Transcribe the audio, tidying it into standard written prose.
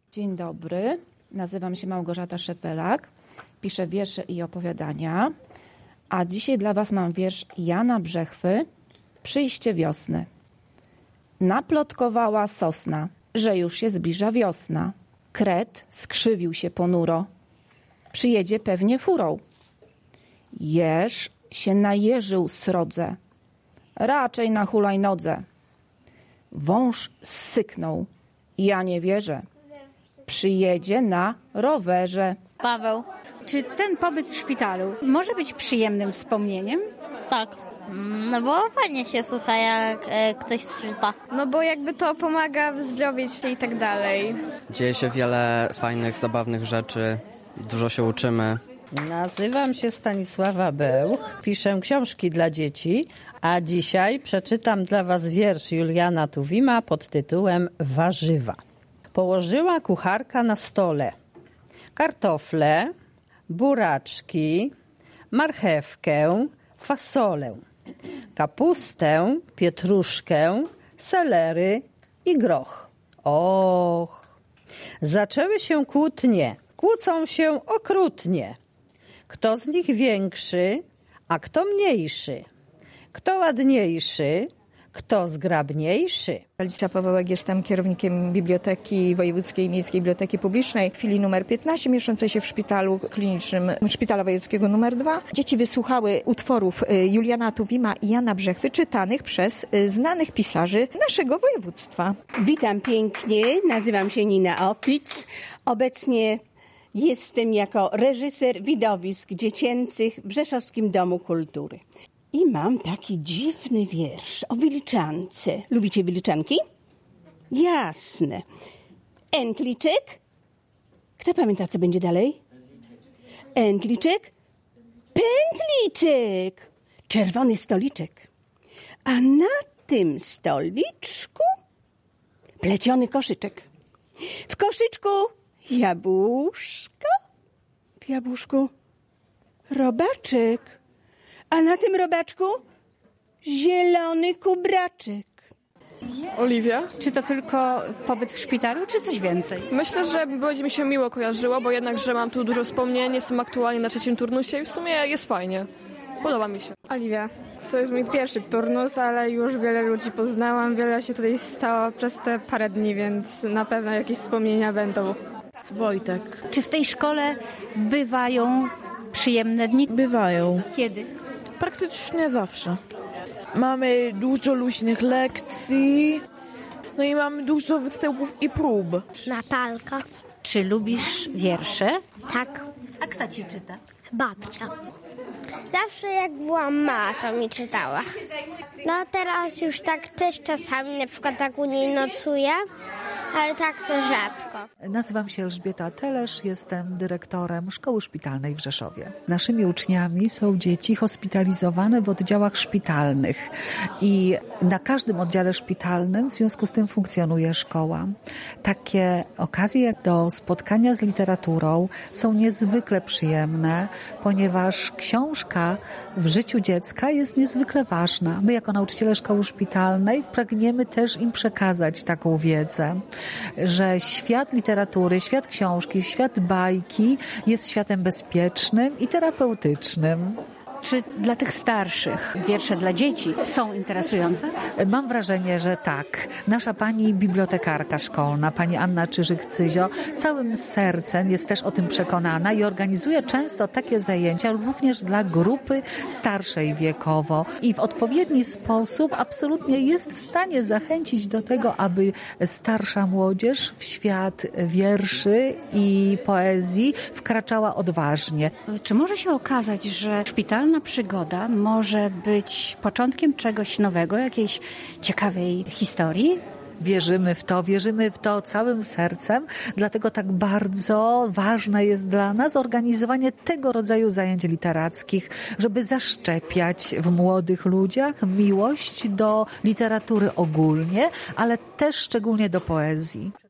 Dzień dobry, nazywam się Małgorzata Szepelak, piszę wiersze i opowiadania, a dzisiaj dla Was mam wiersz Jana Brzechwy Przyjście wiosny. Naplotkowała sosna, że już się zbliża wiosna. Kret skrzywił się ponuro, przyjedzie pewnie furą. Jeż się najeżył srodze, raczej na hulajnodze. Wąż syknął, ja nie wierzę, przyjedzie na rowerze. Paweł. Czy ten pobyt w szpitalu może być przyjemnym wspomnieniem? Tak. No bo fajnie się słucha, jak ktoś skrzypa. No bo jakby to pomaga wyzdrowieć się i tak dalej. Dzieje się wiele fajnych, zabawnych rzeczy, dużo się uczymy. Nazywam się Stanisława Bełch, piszę książki dla dzieci, a dzisiaj przeczytam dla Was wiersz Juliana Tuwima pod tytułem Warzywa. Położyła kucharka na stole kartofle, buraczki, marchewkę, fasolę, kapustę, pietruszkę, selery i groch. Och! Zaczęły się kłótnie, kłócą się okrutnie. Kto z nich większy, a kto mniejszy? Kto ładniejszy, kto zgrabniejszy? Alicja Pawełek, jestem kierownikiem Biblioteki Wojewódzkiej Miejskiej Biblioteki Publicznej w filii numer 15, mieszczącej się w szpitalu klinicznym Szpitala Wojewódzkiego numer 2. Dzieci wysłuchały utworów Juliana Tuwima i Jana Brzechwy czytanych przez znanych pisarzy naszego województwa. Witam pięknie, nazywam się Nina Opic. Obecnie jestem jako reżyser widowisk dziecięcych w Rzeszowskim Domu Kultury. I mam taki dziwny wiersz o Wiliczance. Lubicie Wiliczanki? Jasne. Entliczek? Kto pamięta, co będzie dalej? Entliczek? Pętliczek! Czerwony stoliczek. A na tym stoliczku pleciony koszyczek. W koszyczku jabłuszko. W jabłuszku robaczek. A na tym robaczku zielony kubraczek. Oliwia? Czy to tylko pobyt w szpitalu, czy coś więcej? Myślę, że będzie mi się miło kojarzyło, bo jednak, że mam tu dużo wspomnień, jestem aktualnie na 3. turnusie i w sumie jest fajnie. Podoba mi się. Oliwia. To jest mój pierwszy turnus, ale już wiele ludzi poznałam, wiele się tutaj stało przez te parę dni, więc na pewno jakieś wspomnienia będą. Wojtek. Czy w tej szkole bywają przyjemne dni? Bywają. Kiedy? Praktycznie zawsze. Mamy dużo luźnych lekcji, no i mamy dużo występów i prób. Natalka. Czy lubisz wiersze? Tak. A kto ci czyta? Babcia. Zawsze jak byłam mała, to mi czytała. No teraz już tak też czasami, na przykład tak u niej nocuję, ale tak to rzadko. Nazywam się Elżbieta Telesz, jestem dyrektorem Szkoły Szpitalnej w Rzeszowie. Naszymi uczniami są dzieci hospitalizowane w oddziałach szpitalnych i na każdym oddziale szpitalnym w związku z tym funkcjonuje szkoła. Takie okazje jak do spotkania z literaturą są niezwykle przyjemne, ponieważ książka w życiu dziecka jest niezwykle ważna. My jako nauczyciele szkoły szpitalnej pragniemy też im przekazać taką wiedzę, że świat literatury, świat książki, świat bajki jest światem bezpiecznym i terapeutycznym. Czy dla tych starszych wiersze dla dzieci są interesujące? Mam wrażenie, że tak. Nasza pani bibliotekarka szkolna, pani Anna Czyżyk-Cyzio, całym sercem jest też o tym przekonana i organizuje często takie zajęcia również dla grupy starszej wiekowo i w odpowiedni sposób absolutnie jest w stanie zachęcić do tego, aby starsza młodzież w świat wierszy i poezji wkraczała odważnie. Czy może się okazać, że szpitalna przygoda może być początkiem czegoś nowego, jakiejś ciekawej historii? Wierzymy w to całym sercem, dlatego tak bardzo ważne jest dla nas organizowanie tego rodzaju zajęć literackich, żeby zaszczepiać w młodych ludziach miłość do literatury ogólnie, ale też szczególnie do poezji.